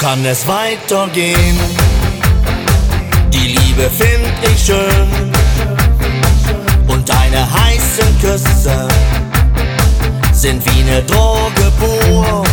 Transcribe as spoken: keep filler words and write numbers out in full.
kann es weitergehen? Die Liebe find ich schön und deine heißen Küsse sind wie ne Droge pur.